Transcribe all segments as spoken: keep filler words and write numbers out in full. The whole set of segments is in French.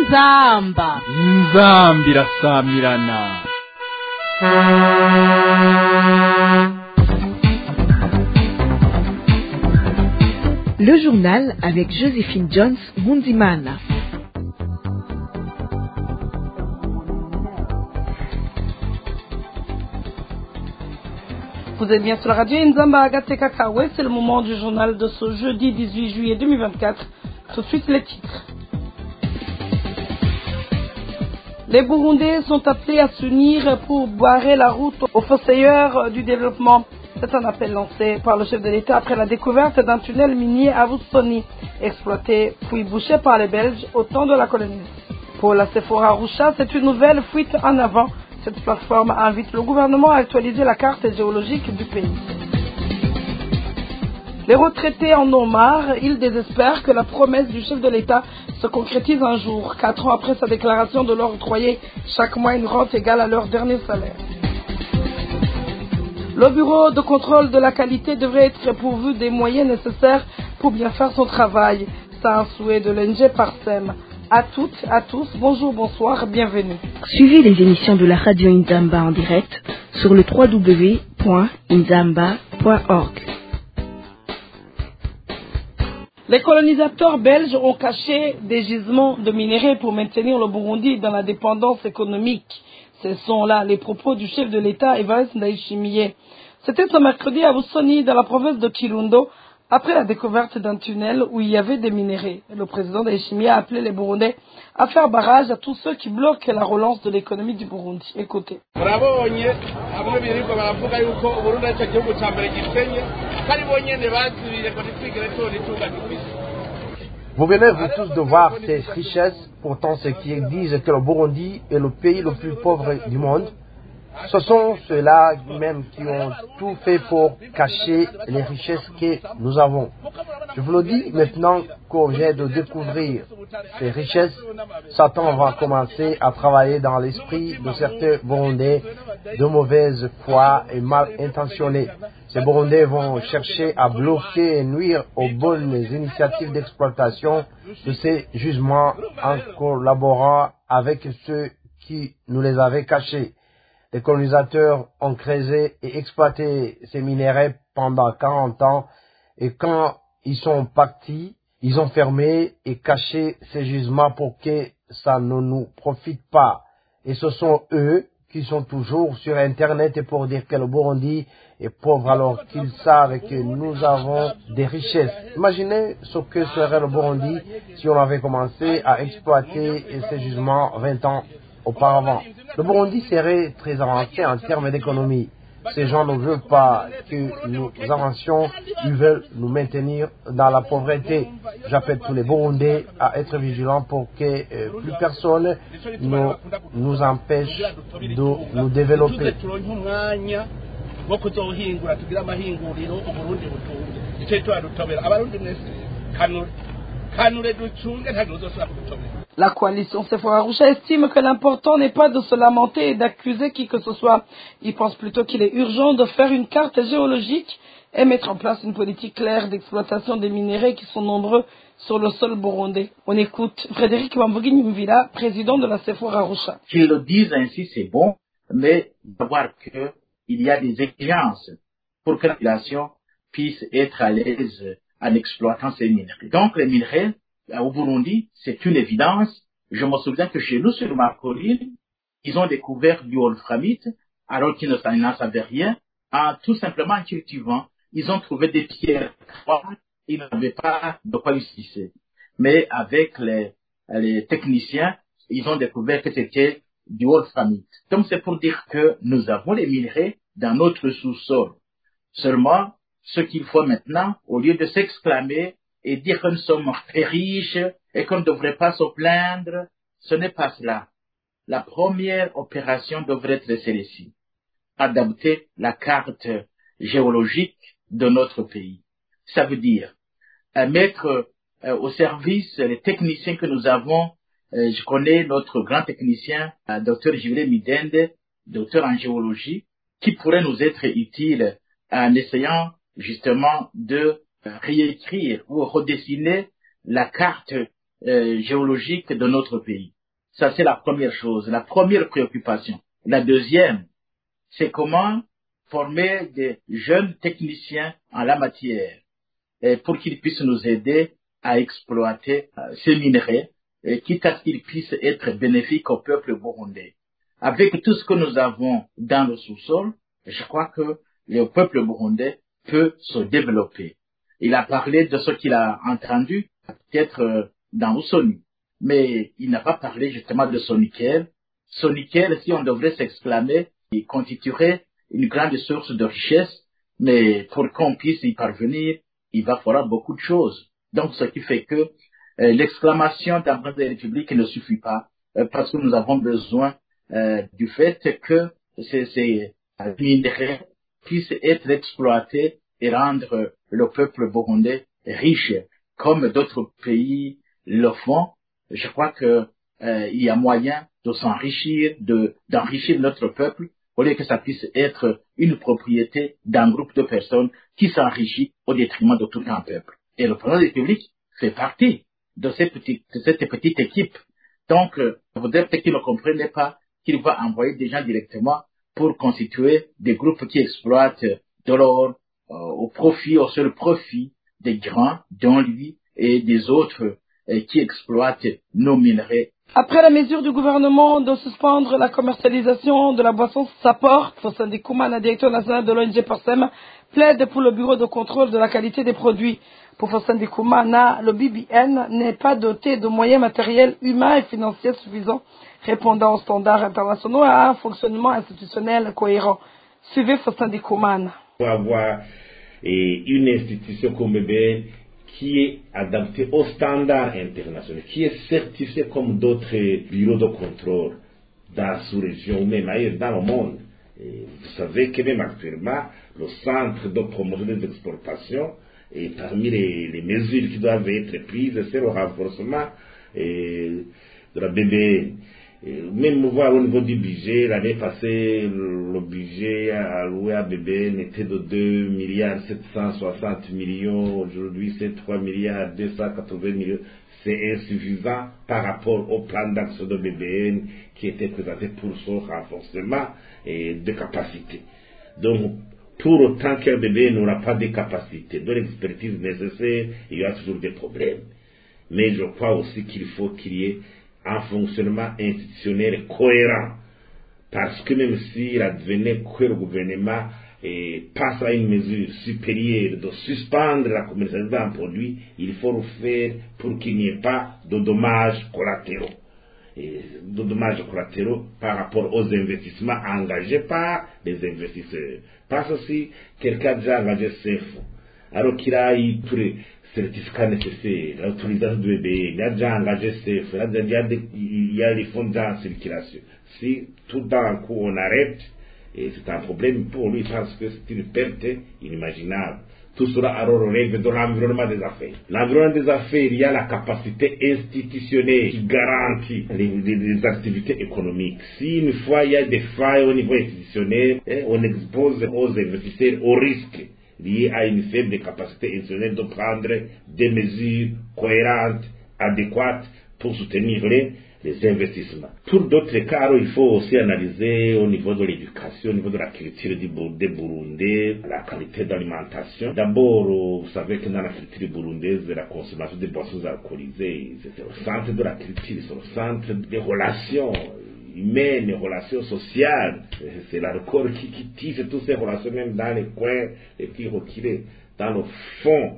inzamba inzambi irasamirana. Le journal avec Joséphine Jones Mundimana. Vous êtes bien sur la radio Nzamba Agateka Kawe, c'est le moment du journal de ce jeudi dix-huit juillet deux mille vingt-quatre. Tout de suite les titres. Les Burundais sont appelés à s'unir pour barrer la route aux fossoyeurs du développement. C'est un appel lancé par le chef de l'État après la découverte d'un tunnel minier à Voussoni, exploité puis bouché par les Belges au temps de la colonie. Pour la Sephora Arusha, c'est une nouvelle fuite en avant. Cette plateforme invite le gouvernement à actualiser la carte géologique du pays. Les retraités en ont marre, ils désespèrent que la promesse du chef de l'État se concrétise un jour, quatre ans après sa déclaration de leur octroyer chaque mois une rente égale à leur dernier salaire. Le bureau de contrôle de la qualité devrait être pourvu des moyens nécessaires pour bien faire son travail. C'est un souhait de l'O N G Parsem. À toutes, à tous, bonjour, bonsoir, bienvenue. Suivez les émissions de la radio Nzamba en direct sur le w w w point nzamba point org. Les colonisateurs belges ont caché des gisements de minerais pour maintenir le Burundi dans la dépendance économique. Ce sont là les propos du chef de l'État, Evariste Ndayishimiye. C'était ce mercredi à Voussoni, dans la province de Kirundo, après la découverte d'un tunnel où il y avait des minerais. Le président Ndayishimiye a appelé les Burundais à faire barrage à tous ceux qui bloquent la relance de l'économie du Burundi. Écoutez. Vous venez vous tous de voir ces richesses, pourtant ceux qui disent que le Burundi est le pays le plus pauvre du monde. Ce sont ceux-là même qui ont tout fait pour cacher les richesses que nous avons. Je vous le dis maintenant qu'au lieu de découvrir ces richesses, Satan va commencer à travailler dans l'esprit de certains Burundais de mauvaise foi et mal intentionnés. Ces Burundais vont chercher à bloquer et nuire aux bonnes initiatives d'exploitation de ces gisements en collaborant avec ceux qui nous les avaient cachés. Les colonisateurs ont creusé et exploité ces minéraux pendant quarante ans et quand ils sont partis, ils ont fermé et caché ces gisements pour que ça ne nous profite pas. Et ce sont eux qui sont toujours sur Internet et pour dire que le Burundi est pauvre alors qu'ils savent que nous avons des richesses. Imaginez ce que serait le Burundi si on avait commencé à exploiter ces gisements vingt ans auparavant. Le Burundi serait très avancé en termes d'économie. Ces gens ne veulent pas que nous avancions, ils veulent nous maintenir dans la pauvreté. J'appelle tous les Burundais à être vigilants pour que euh, plus personne ne nous empêche de nous développer. La coalition Sephora Arusha estime que l'important n'est pas de se lamenter et d'accuser qui que ce soit. Il pense plutôt qu'il est urgent de faire une carte géologique et mettre en place une politique claire d'exploitation des minéraux qui sont nombreux sur le sol burundais. On écoute Frédéric Wambugi Nyumvila, président de la Sephora Arusha. Qu'ils le disent ainsi, c'est bon, mais il faut voir qu'il y a des exigences pour que la population puisse être à l'aise en exploitant ces minerais. Donc les minerais au Burundi, c'est une évidence. Je me souviens que chez nous, sur ma colline, ils ont découvert du wolframite, alors qu'ils n'en savaient rien, en tout simplement en cultivant. Ils ont trouvé des pierres froides, ils n'avaient pas de quoi utiliser. Mais avec les, les techniciens, ils ont découvert que c'était du wolframite. Donc c'est pour dire que nous avons les minerais dans notre sous-sol. Seulement, ce qu'il faut maintenant, au lieu de s'exclamer et dire que nous sommes très riches et qu'on ne devrait pas se plaindre, ce n'est pas cela. La première opération devrait être celle-ci, adapter la carte géologique de notre pays. Ça veut dire euh, mettre euh, au service les techniciens que nous avons. Euh, je connais notre grand technicien, euh, docteur Jules Midende, docteur en géologie, qui pourrait nous être utile en essayant justement de réécrire ou redessiner la carte euh, géologique de notre pays. Ça, c'est la première chose, la première préoccupation. La deuxième, c'est comment former des jeunes techniciens en la matière et pour qu'ils puissent nous aider à exploiter euh, ces minerais, et quitte à ce qu'ils puissent être bénéfiques au peuple burundais. Avec tout ce que nous avons dans le sous-sol, je crois que le peuple burundais peut se développer. Il a parlé de ce qu'il a entendu, peut-être euh, dans Oussoni, mais il n'a pas parlé justement de son nickel. Son nickel, si on devrait s'exclamer, il constituerait une grande source de richesse, mais pour qu'on puisse y parvenir, il va falloir beaucoup de choses. Donc, ce qui fait que euh, l'exclamation d'empreinte de la République ne suffit pas, euh, parce que nous avons besoin euh, du fait que ces, ces minerais puissent être exploités et rendre le peuple burundais riche, comme d'autres pays le font. Je crois que euh, il y a moyen de s'enrichir, de d'enrichir notre peuple, au lieu que ça puisse être une propriété d'un groupe de personnes qui s'enrichit au détriment de tout un peuple. Et le président de la République fait partie de, ces petites, de cette petite équipe. Donc, euh, il faudrait peut-être qu'il ne comprenait pas qu'il va envoyer des gens directement pour constituer des groupes qui exploitent de l'or euh, au profit, au seul profit des grands, dont lui et des autres euh, qui exploitent nos minerais. Après la mesure du gouvernement de suspendre la commercialisation de la boisson Sapor, Fossandi Koumana, directeur national de l'O N G Parsem, plaide pour le bureau de contrôle de la qualité des produits. Pour Fossandi Koumana, le B B N n'est pas doté de moyens matériels, humains et financiers suffisants, répondant aux standards internationaux et à un fonctionnement institutionnel cohérent. Suivez Fossandi Koumana. Pour avoir et, une institution comme B B N qui est adaptée aux standards internationaux, qui est certifiée comme d'autres bureaux de contrôle dans la sous-région ou même ailleurs dans le monde. Et vous savez que même actuellement, le centre de promotion des exportations, et parmi les, les mesures qui doivent être prises, c'est le renforcement et, de la B B N. Et même voir au niveau du budget, l'année passée, le, le budget alloué à B B N était de deux milliards sept cent soixante millions, aujourd'hui c'est trois milliards deux cent quatre-vingts millions. C'est insuffisant par rapport au plan d'action de B B N qui était présenté pour son renforcement et de capacité. Donc, pour autant qu'un B B N n'aura pas de capacité, de l'expertise nécessaire, il y a toujours des problèmes. Mais je crois aussi qu'il faut qu'il y ait un fonctionnement institutionnel cohérent. Parce que même s'il advenait que le gouvernement eh, passe à une mesure supérieure de suspendre la commercialisation d'un produit, il faut le faire pour qu'il n'y ait pas de dommages collatéraux. Et de dommages collatéraux par rapport aux investissements engagés par les investisseurs. Parce que si quelqu'un a déjà engagé ses fonds, alors qu'il a eu tous les certificats nécessaires, l'autorisation du B B N, il a déjà engagé ses fonds, il y a, des, il y a les fonds déjà en circulation. Si tout d'un coup on arrête, et c'est un problème pour lui parce que c'est une perte inimaginable. Tout sera alors règle de l'environnement des affaires. L'environnement des affaires, il y a la capacité institutionnelle qui garantit les, les, les activités économiques. Si une fois il y a des failles au niveau institutionnel, eh, on expose aux investisseurs au risque lié à une faible capacité institutionnelle de prendre des mesures cohérentes, adéquates pour soutenir les, les investissements. Pour d'autres cas, il faut aussi analyser au niveau de l'éducation, au niveau de la culture des Burundais, la qualité d'alimentation. D'abord, vous savez que dans la culture burundaise, la consommation des boissons alcoolisées, c'est le centre de la culture, c'est le centre des relations humaines, des relations sociales. C'est l'alcool qui, qui tisse toutes ces relations, même dans les coins les plus reculés, dans le fond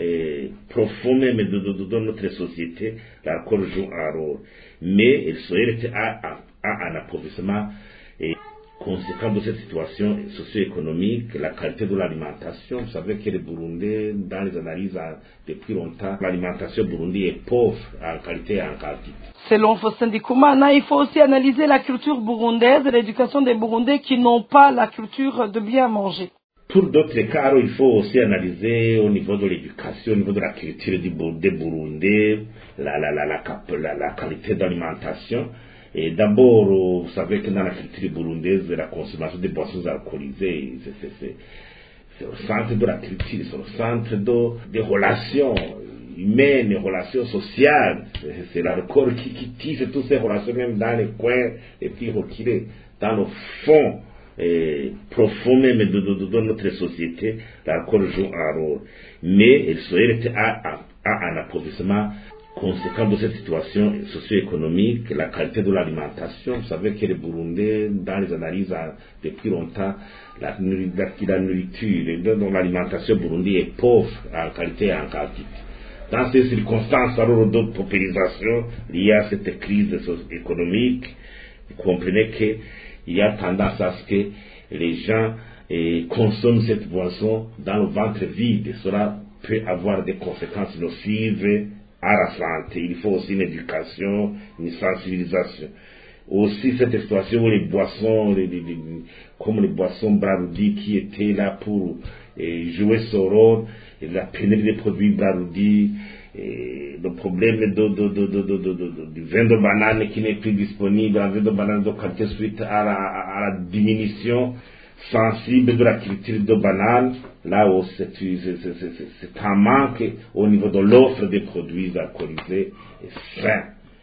et profond même de, de, de, de notre société, l'alcool joue un rôle. Mais il serait à, à, à un appauvrissement et conséquent de cette situation socio-économique, la qualité de l'alimentation. Vous savez que les Burundais, dans les analyses depuis longtemps, l'alimentation burundaise est pauvre en qualité et en quantité. Selon Fossandi Koumana, il faut aussi analyser la culture burundaise et l'éducation des Burundais qui n'ont pas la culture de bien manger. Pour d'autres cas, il faut aussi analyser au niveau de l'éducation, au niveau de la culture des Burundais, la, la, la, la, la, la qualité d'alimentation. Et d'abord, vous savez que dans la culture burundaise, la consommation des boissons alcoolisées, c'est, c'est, c'est, c'est le centre de la culture, c'est le centre de, des relations humaines, les relations sociales. C'est la Récolle qui, qui tisse toutes ces relations, même dans les coins les plus reculés, dans le fond eh, profond même de, de, de, de notre société. La Récolle joue un rôle. Mais elle souhaite à, à, à un appauvrissement conséquent de cette situation socio-économique, la qualité de l'alimentation. Vous savez que les Burundais, dans les analyses depuis longtemps, la, la nourriture, donc l'alimentation burundaise est pauvre en qualité et en quantité. Dans ces circonstances, alors de paupérisation liées à cette crise économique, vous comprenez qu'il y a tendance à ce que les gens eh, consomment cette boisson dans le ventre vide. Cela peut avoir des conséquences nocives à la santé. Il faut aussi une éducation, une sensibilisation. Aussi cette exploitation où les boissons, les, les, les, comme les boissons Braroudi qui étaient là pour eh, jouer ce rôle, et la pénurie des produits Braroudi, et le problème de, de, de, de, de, de, de, du vin de banane qui n'est plus disponible, un vin de banane de qualité suite à la, à la diminution sensible de la culture de banane, là où c'est, c'est, c'est, c'est, c'est un manque au niveau de l'offre des produits alcoolisés et sains.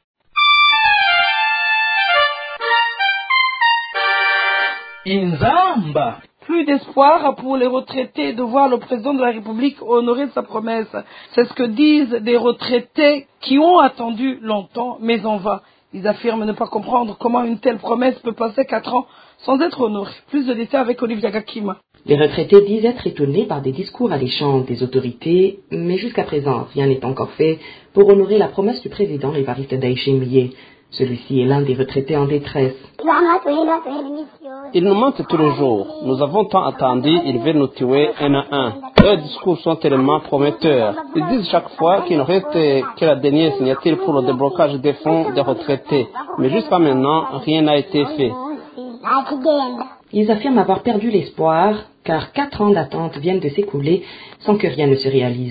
Inzamba. Plus d'espoir pour les retraités de voir le président de la République honorer sa promesse. C'est ce que disent des retraités qui ont attendu longtemps, mais en vain. Ils affirment ne pas comprendre comment une telle promesse peut passer quatre ans sans être honorée. Plus de détails avec Olivia Gakima. Les retraités disent être étonnés par des discours alléchants des autorités, mais jusqu'à présent, rien n'est encore fait pour honorer la promesse du président Évariste Ndayishimiye. Celui-ci est l'un des retraités en détresse. Ils nous mentent tous les jours. Nous avons tant attendu, ils veulent nous tuer un à un. Leurs discours sont tellement prometteurs. Ils disent chaque fois qu'il ne reste que la dernière signature pour le déblocage des fonds des retraités. Mais jusqu'à maintenant, rien n'a été fait. Ils affirment avoir perdu l'espoir, car quatre ans d'attente viennent de s'écouler sans que rien ne se réalise.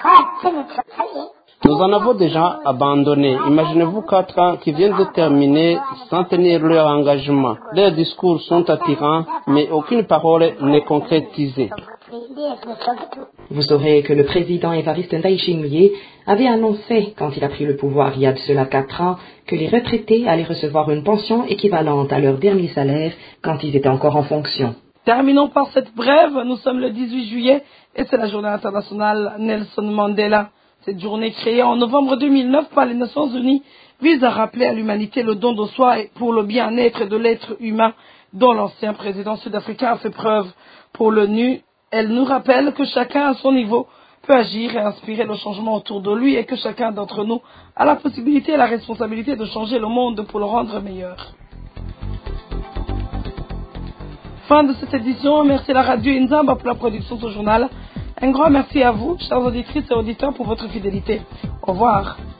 Nous en avons déjà abandonné. Imaginez-vous quatre ans qui viennent de terminer sans tenir leur engagement. Leurs discours sont attirants, mais aucune parole n'est concrétisée. Vous saurez que le président Évariste Ndayishimiye avait annoncé, quand il a pris le pouvoir il y a de cela quatre ans, que les retraités allaient recevoir une pension équivalente à leur dernier salaire quand ils étaient encore en fonction. Terminons par cette brève. Nous sommes le dix-huit juillet et c'est la journée internationale Nelson Mandela. Cette journée créée en novembre deux mille neuf par les Nations Unies vise à rappeler à l'humanité le don de soi pour le bien-être de l'être humain dont l'ancien président sud-africain a fait preuve. Pour l'ONU, elle nous rappelle que chacun à son niveau peut agir et inspirer le changement autour de lui et que chacun d'entre nous a la possibilité et la responsabilité de changer le monde pour le rendre meilleur. Fin de cette édition. Merci à la radio Inzamba pour la production de ce journal. Un grand merci à vous, chers auditrices et auditeurs, pour votre fidélité. Au revoir.